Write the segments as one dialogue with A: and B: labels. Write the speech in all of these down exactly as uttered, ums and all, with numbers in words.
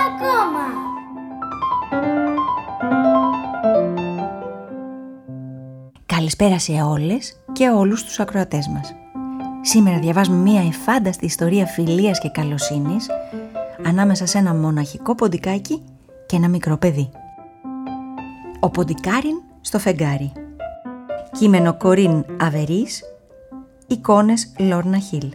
A: ακόμα.
B: Καλησπέρα σε όλες και όλους τους ακροατές μας. Σήμερα διαβάζουμε μία εφάνταστη ιστορία φιλίας και καλοσύνης ανάμεσα σε ένα μοναχικό ποντικάκι και ένα μικρό παιδί. Ο Ποντικάριν στο φεγγάρι. Κείμενο Κορίν Αβερίς. Εικόνες Λόρνα Χιλ.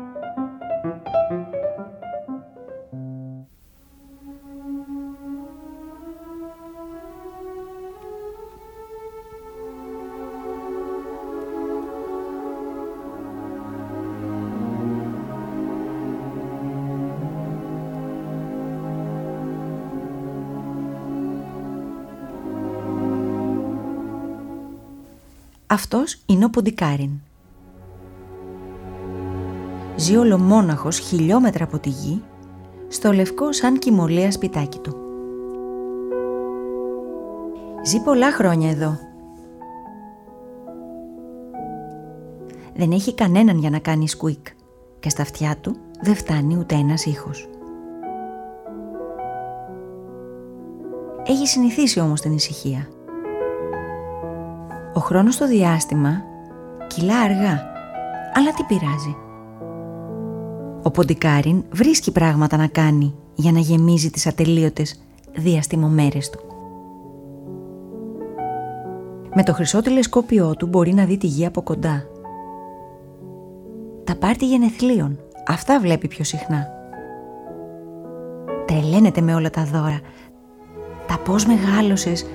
B: Αυτός είναι ο Ποντικάριν. Ζει ολομόναχος χιλιόμετρα από τη γη, στο λευκό σαν κοιμωλία σπιτάκι του. Ζει πολλά χρόνια εδώ. Δεν έχει κανέναν για να κάνει σκουίκ και στα αυτιά του δεν φτάνει ούτε ένας ήχος. Έχει συνηθίσει όμως την ησυχία. Ο χρόνος στο διάστημα κυλά αργά, αλλά τι πειράζει. Ο Ποντικάριν βρίσκει πράγματα να κάνει για να γεμίζει τις ατελείωτες διαστημομέρες του. Με το χρυσό τηλεσκόπιό του μπορεί να δει τη γη από κοντά. Τα πάρτι γενεθλίων, αυτά βλέπει πιο συχνά. Τρελαίνεται με όλα τα δώρα, τα πώς μεγάλωσες,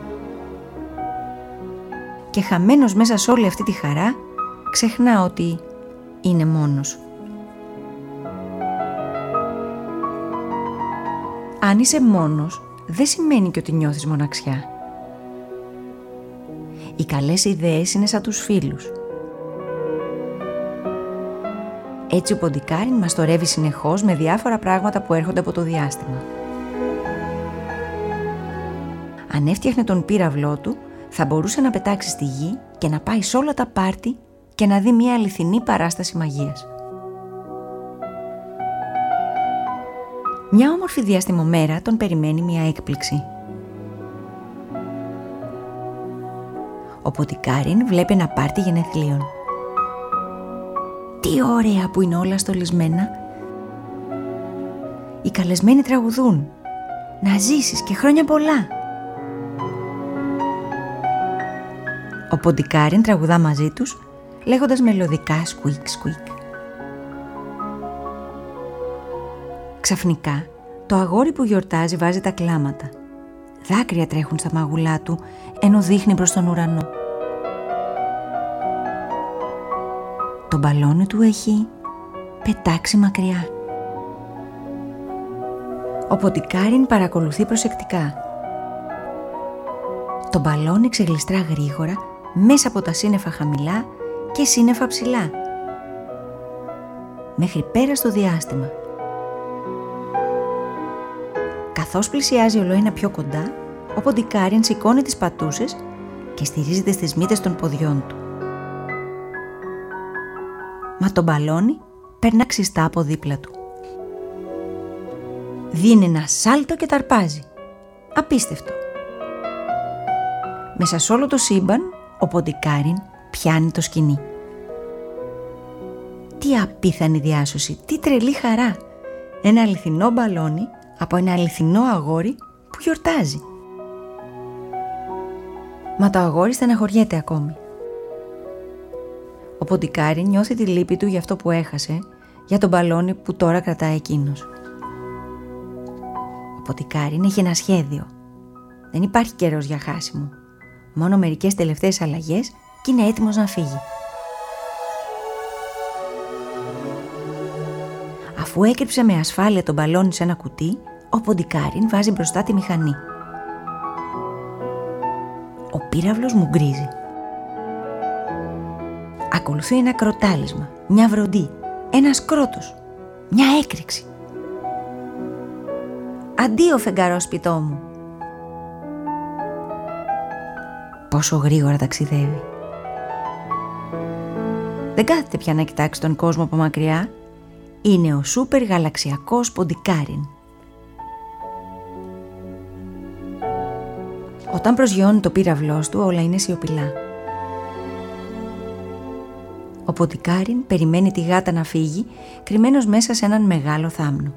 B: και χαμένος μέσα σε όλη αυτή τη χαρά ξεχνά ότι είναι μόνος. Αν είσαι μόνος, δεν σημαίνει και ότι νιώθεις μοναξιά. Οι καλές ιδέες είναι σαν τους φίλους. Έτσι ο Ποντικάριν μαστορεύει συνεχώς με διάφορα πράγματα που έρχονται από το διάστημα. Αν έφτιαχνε τον πύραυλό του, θα μπορούσε να πετάξει στη γη και να πάει σε όλα τα πάρτι και να δει μια αληθινή παράσταση μαγείας. Μια όμορφη διαστημομέρα τον περιμένει μια έκπληξη. Ο Ποντικάριν βλέπει ένα πάρτι γενεθλίων. Τι ωραία που είναι όλα στολισμένα. Οι καλεσμένοι τραγουδούν. Να ζήσεις και χρόνια πολλά. Ο Ποντικάριν τραγουδά μαζί τους, λέγοντας μελωδικά σκουίκ σκουίκ. Ξαφνικά, το αγόρι που γιορτάζει βάζει τα κλάματα. Δάκρυα τρέχουν στα μάγουλά του, ενώ δείχνει προς τον ουρανό. Το μπαλόνι του έχει πετάξει μακριά. Ο Ποντικάριν παρακολουθεί προσεκτικά. Το μπαλόνι ξεγλιστρά γρήγορα μέσα από τα σύννεφα χαμηλά και σύννεφα ψηλά, μέχρι πέρα στο διάστημα. Καθώς πλησιάζει ολοένα πιο κοντά, ο Ποντικάριν σηκώνει τις πατούσες και στηρίζεται στις μύτες των ποδιών του. Μα το μπαλόνι περνά ξιστά από δίπλα του. Δίνει ένα σάλτο και ταρπάζει. Απίστευτο. Μέσα σε όλο το σύμπαν, ο Ποντικάριν πιάνει το σκοινί. Τι απίθανη διάσωση, τι τρελή χαρά. Ένα αληθινό μπαλόνι από ένα αληθινό αγόρι που γιορτάζει. Μα το αγόρι στεναχωριέται ακόμη. Ο Ποντικάριν νιώθει τη λύπη του για αυτό που έχασε, για τον μπαλόνι που τώρα κρατάει εκείνος. Ο Ποντικάριν έχει ένα σχέδιο. Δεν υπάρχει καιρός για χάσιμο. Μόνο μερικές τελευταίες αλλαγές και είναι έτοιμος να φύγει. Αφού έκρυψε με ασφάλεια τον μπαλόνι σε ένα κουτί, ο Ποντικάριν βάζει μπροστά τη μηχανή. Ο πύραυλος μου γκρίζει. Ακολουθεί ένα κροτάλισμα, μια βροντή, ένας κρότος, μια έκρηξη. Αντίο φεγγαρόσπιτό μου. Πόσο γρήγορα ταξιδεύει. Δεν κάθεται πια να κοιτάξει τον κόσμο από μακριά. Είναι ο σούπερ γαλαξιακός Ποντικάριν. Όταν προσγειώνει το πύραυλός του, όλα είναι σιωπηλά. Ο Ποντικάριν περιμένει τη γάτα να φύγει, κρυμμένος μέσα σε έναν μεγάλο θάμνο.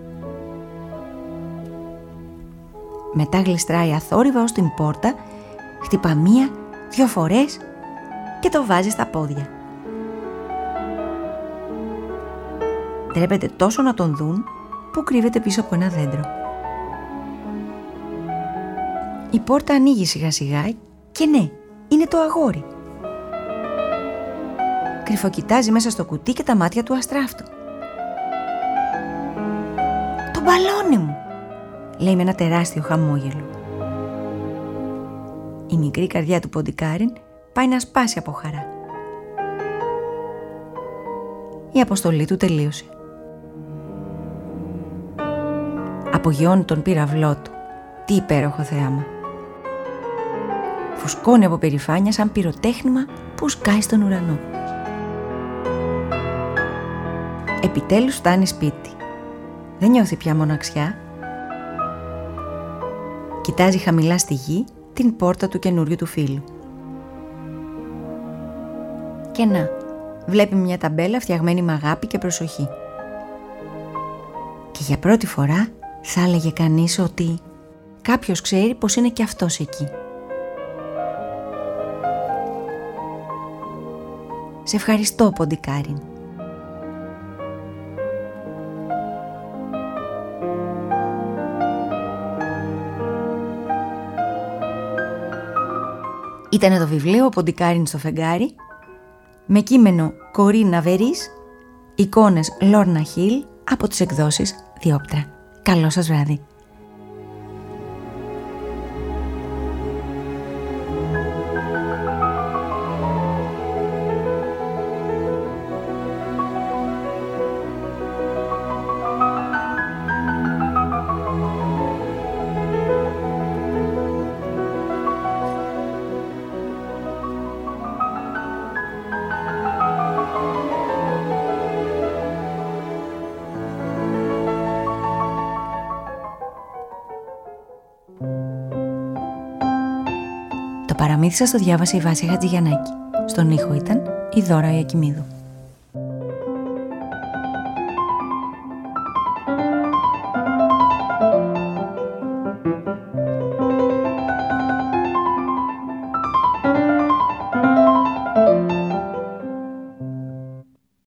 B: Μετά γλιστράει αθόρυβα ως την πόρτα, χτυπά μία, δυο φορές και το βάζει στα πόδια. Ντρέπεται τόσο να τον δουν που κρύβεται πίσω από ένα δέντρο. Η πόρτα ανοίγει σιγά σιγά και ναι, είναι το αγόρι. Κρυφοκοιτάζει μέσα στο κουτί και τα μάτια του αστράφτου. «Το μπαλόνι μου», λέει με ένα τεράστιο χαμόγελο. Η μικρή καρδιά του Ποντικάριν πάει να σπάσει από χαρά. Η αποστολή του τελείωσε. Απογειώνει τον πύραυλό του. Τι υπέροχο θέαμα. Φουσκώνει από περηφάνεια σαν πυροτέχνημα που σκάει στον ουρανό. Επιτέλους φτάνει σπίτι. Δεν νιώθει πια μοναξιά. Κοιτάζει χαμηλά στη γη την πόρτα του καινούριου του φίλου. Και να, βλέπει μια ταμπέλα φτιαγμένη με αγάπη και προσοχή. Και για πρώτη φορά θα έλεγε κανείς ότι κάποιος ξέρει πως είναι και αυτός εκεί. Σε ευχαριστώ, Ποντικάριν. Ήτανε το βιβλίο «Ο Ποντικάριν στο φεγγάρι», με κείμενο Κορίνα Βερής, εικόνες Λόρνα Χιλ από τις εκδόσεις Διόπτρα. Καλό σας βράδυ. Το παραμύθι σας το διάβασε η Βάσια Χατζηγιαννάκη. Στον ήχο ήταν η Δώρα Ιακημίδου.